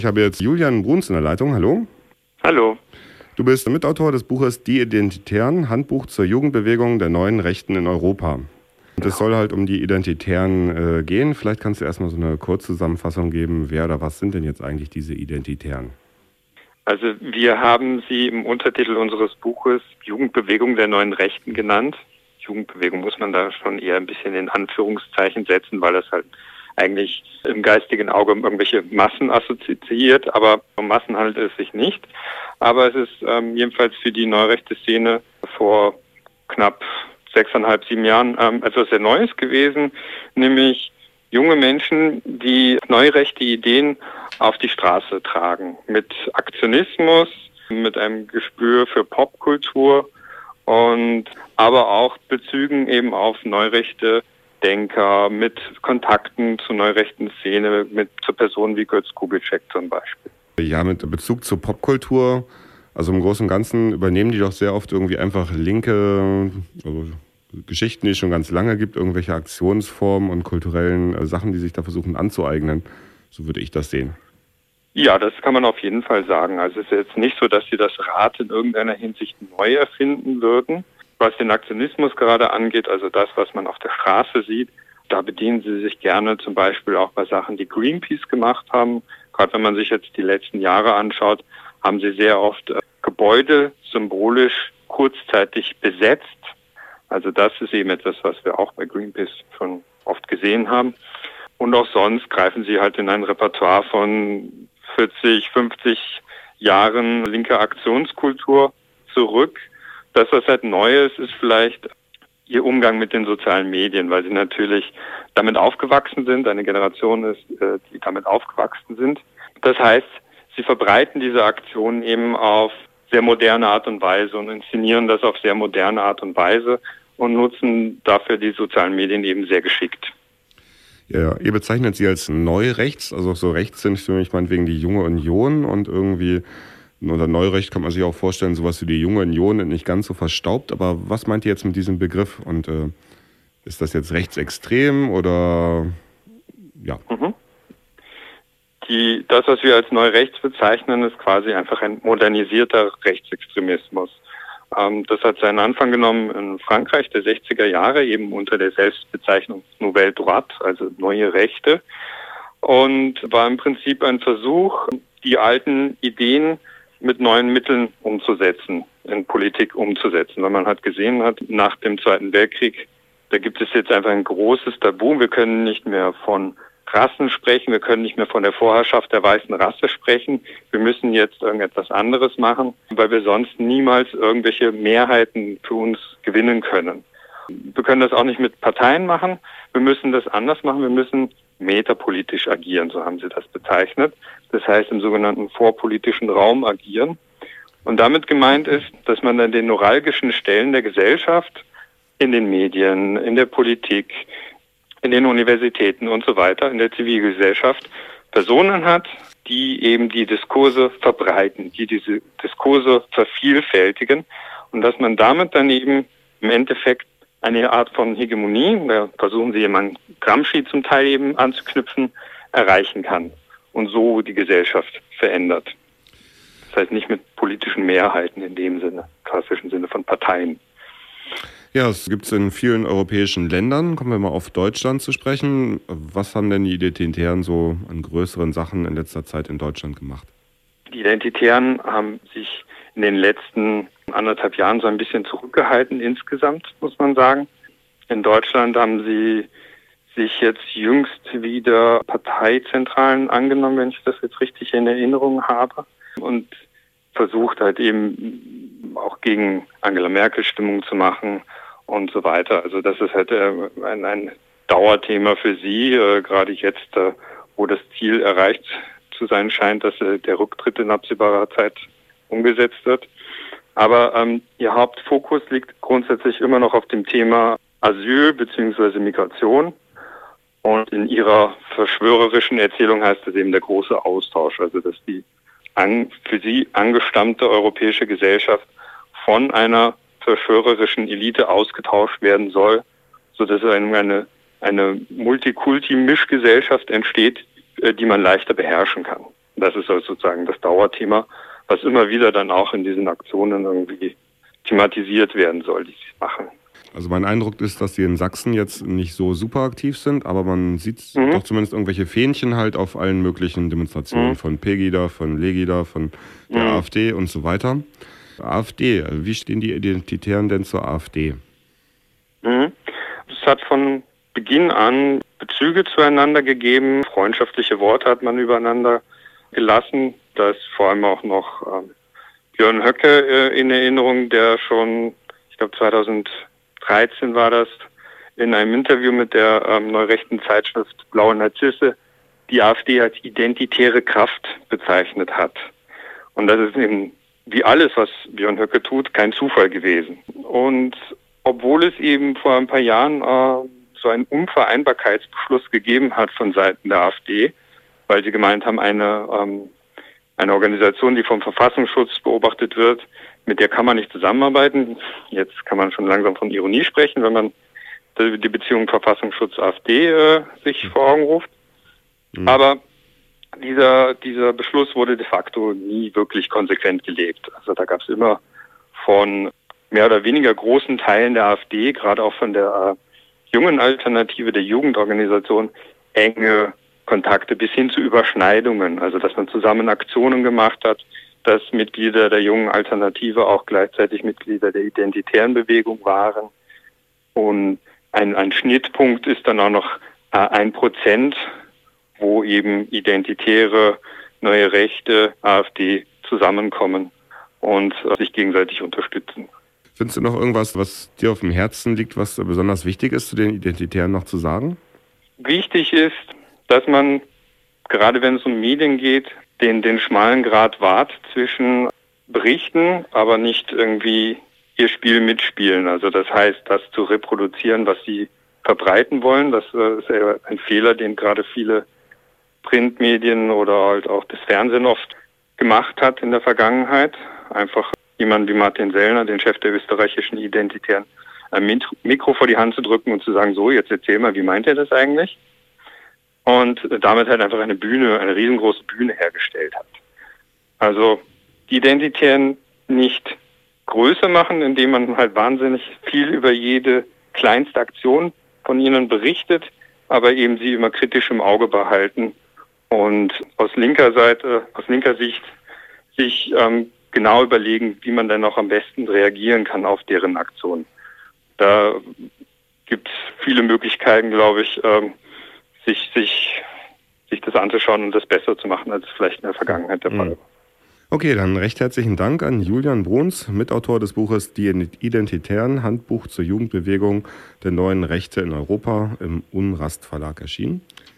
Ich habe jetzt Julian Bruns in der Leitung. Hallo. Hallo. Du bist Mitautor des Buches Die Identitären, Handbuch zur Jugendbewegung der neuen Rechten in Europa. Und es soll halt um die Identitären gehen. Vielleicht kannst du erstmal so eine Kurzzusammenfassung geben, wer oder was sind denn jetzt eigentlich diese Identitären? Also wir haben sie im Untertitel unseres Buches Jugendbewegung der neuen Rechten genannt. Jugendbewegung muss man da schon eher ein bisschen in Anführungszeichen setzen, weil das halt eigentlich im geistigen Auge um irgendwelche Massen assoziiert, aber um Massen handelt es sich nicht. Aber es ist jedenfalls für die neurechte Szene vor knapp 6,5, 7 Jahren etwas sehr Neues gewesen, nämlich junge Menschen, die neurechte Ideen auf die Straße tragen, mit Aktionismus, mit einem Gespür für Popkultur und aber auch Bezügen eben auf neurechte Denker, mit Kontakten zur neurechten Szene, zu Personen wie Götz Kubitschek zum Beispiel. Ja, mit Bezug zur Popkultur, also im Großen und Ganzen übernehmen die doch sehr oft irgendwie einfach linke, also Geschichten, die es schon ganz lange gibt, irgendwelche Aktionsformen und kulturellen Sachen, die sich da versuchen anzueignen. So würde ich das sehen. Ja, das kann man auf jeden Fall sagen. Also es ist jetzt nicht so, dass sie das Rad in irgendeiner Hinsicht neu erfinden würden. Was den Aktionismus gerade angeht, also das, was man auf der Straße sieht, da bedienen sie sich gerne zum Beispiel auch bei Sachen, die Greenpeace gemacht haben. Gerade wenn man sich jetzt die letzten Jahre anschaut, haben sie sehr oft Gebäude symbolisch kurzzeitig besetzt. Also das ist eben etwas, was wir auch bei Greenpeace schon oft gesehen haben. Und auch sonst greifen sie halt in ein Repertoire von 40, 50 Jahren linker Aktionskultur zurück. Das, was halt neu ist, ist vielleicht ihr Umgang mit den sozialen Medien, weil sie natürlich damit aufgewachsen sind, eine Generation ist, die damit aufgewachsen sind. Das heißt, sie verbreiten diese Aktionen eben auf sehr moderne Art und Weise und inszenieren das auf sehr moderne Art und Weise und nutzen dafür die sozialen Medien eben sehr geschickt. Ja, ihr bezeichnet sie als Neurechts, also so rechts sind für mich meinetwegen die Junge Union und irgendwie unter Neurecht kann man sich auch vorstellen, sowas wie die Junge Union nicht ganz so verstaubt. Aber was meint ihr jetzt mit diesem Begriff? Und ist das jetzt rechtsextrem oder ja? Das, was wir als Neurechts bezeichnen, ist quasi einfach ein modernisierter Rechtsextremismus. Das hat seinen Anfang genommen in Frankreich der 60er Jahre, eben unter der Selbstbezeichnung Nouvelle Droite, also neue Rechte. Und war im Prinzip ein Versuch, die alten Ideen mit neuen Mitteln umzusetzen, in Politik umzusetzen. Weil man hat gesehen hat, nach dem Zweiten Weltkrieg, da gibt es jetzt einfach ein großes Tabu. Wir können nicht mehr von Rassen sprechen, wir können nicht mehr von der Vorherrschaft der weißen Rasse sprechen. Wir müssen jetzt irgendetwas anderes machen, weil wir sonst niemals irgendwelche Mehrheiten für uns gewinnen können. Wir können das auch nicht mit Parteien machen. Wir müssen das anders machen. Wir müssen metapolitisch agieren, so haben sie das bezeichnet. Das heißt, im sogenannten vorpolitischen Raum agieren. Und damit gemeint ist, dass man an den neuralgischen Stellen der Gesellschaft, in den Medien, in der Politik, in den Universitäten und so weiter, in der Zivilgesellschaft, Personen hat, die eben die Diskurse verbreiten, die diese Diskurse vervielfältigen und dass man damit dann eben im Endeffekt eine Art von Hegemonie, da versuchen sie eben Gramsci zum Teil eben anzuknüpfen, erreichen kann und so die Gesellschaft verändert. Das heißt nicht mit politischen Mehrheiten in dem Sinne, klassischen Sinne von Parteien. Ja, es gibt es in vielen europäischen Ländern. Kommen wir mal auf Deutschland zu sprechen. Was haben denn die Identitären so an größeren Sachen in letzter Zeit in Deutschland gemacht? Die Identitären haben sich in den letzten 1,5 Jahren so ein bisschen zurückgehalten insgesamt, muss man sagen. In Deutschland haben sie sich jetzt jüngst wieder Parteizentralen angenommen, wenn ich das jetzt richtig in Erinnerung habe, und versucht halt eben auch gegen Angela Merkel Stimmung zu machen und so weiter. Also das ist halt ein Dauerthema für sie, gerade jetzt, wo das Ziel erreicht zu sein scheint, dass der Rücktritt in absehbarer Zeit umgesetzt wird. Aber ihr Hauptfokus liegt grundsätzlich immer noch auf dem Thema Asyl bzw. Migration. Und in ihrer verschwörerischen Erzählung heißt es eben der große Austausch, also dass die für sie angestammte europäische Gesellschaft von einer verschwörerischen Elite ausgetauscht werden soll, sodass eine Multikulti-Mischgesellschaft entsteht, die man leichter beherrschen kann. Das ist also sozusagen das Dauerthema, was immer wieder dann auch in diesen Aktionen irgendwie thematisiert werden soll, die sie machen. Also mein Eindruck ist, dass die in Sachsen jetzt nicht so super aktiv sind, aber man sieht doch zumindest irgendwelche Fähnchen halt auf allen möglichen Demonstrationen von Pegida, von Legida, von der AfD und so weiter. AfD, wie stehen die Identitären denn zur AfD? Es hat von Beginn an Bezüge zueinander gegeben, freundschaftliche Worte hat man übereinander gelassen. Da ist vor allem auch noch Björn Höcke in Erinnerung, der schon, ich glaube 2013 war das, in einem Interview mit der neurechten Zeitschrift Blaue Narzisse die AfD als identitäre Kraft bezeichnet hat. Und das ist eben, wie alles, was Björn Höcke tut, kein Zufall gewesen. Und obwohl es eben vor ein paar Jahren so einen Unvereinbarkeitsbeschluss gegeben hat von Seiten der AfD, weil sie gemeint haben, eine Organisation, die vom Verfassungsschutz beobachtet wird, mit der kann man nicht zusammenarbeiten. Jetzt kann man schon langsam von Ironie sprechen, wenn man die Beziehung Verfassungsschutz-AfD sich vor Augen ruft. Aber dieser Beschluss wurde de facto nie wirklich konsequent gelebt. Also da gab es immer von mehr oder weniger großen Teilen der AfD, gerade auch von der jungen Alternative, der Jugendorganisation, enge Kontakte bis hin zu Überschneidungen. Also dass man zusammen Aktionen gemacht hat, dass Mitglieder der jungen Alternative auch gleichzeitig Mitglieder der identitären Bewegung waren. Und ein Schnittpunkt ist dann auch noch 1%, wo eben Identitäre, neue Rechte, AfD zusammenkommen und sich gegenseitig unterstützen. Findest du noch irgendwas, was dir auf dem Herzen liegt, was besonders wichtig ist, zu den Identitären noch zu sagen? Wichtig ist, dass man, gerade wenn es um Medien geht, den schmalen Grat wahrt zwischen berichten, aber nicht irgendwie ihr Spiel mitspielen. Also das heißt, das zu reproduzieren, was sie verbreiten wollen. Das ist ja ein Fehler, den gerade viele Printmedien oder halt auch das Fernsehen oft gemacht hat in der Vergangenheit. Einfach jemand wie Martin Sellner, den Chef der österreichischen Identitären, ein Mikro vor die Hand zu drücken und zu sagen, so, jetzt erzähl mal, wie meint er das eigentlich? Und damit halt einfach eine riesengroße Bühne hergestellt hat. Also die Identitären nicht größer machen, indem man halt wahnsinnig viel über jede kleinste Aktion von ihnen berichtet, aber eben sie immer kritisch im Auge behalten und aus linker Sicht sich genau überlegen, wie man dann auch am besten reagieren kann auf deren Aktionen. Da gibt es viele Möglichkeiten, glaube ich, sich das anzuschauen und das besser zu machen, als es vielleicht in der Vergangenheit der Fall war. Okay, dann recht herzlichen Dank an Julian Bruns, Mitautor des Buches Die Identitären, Handbuch zur Jugendbewegung der neuen Rechte in Europa, im Unrast Verlag erschienen.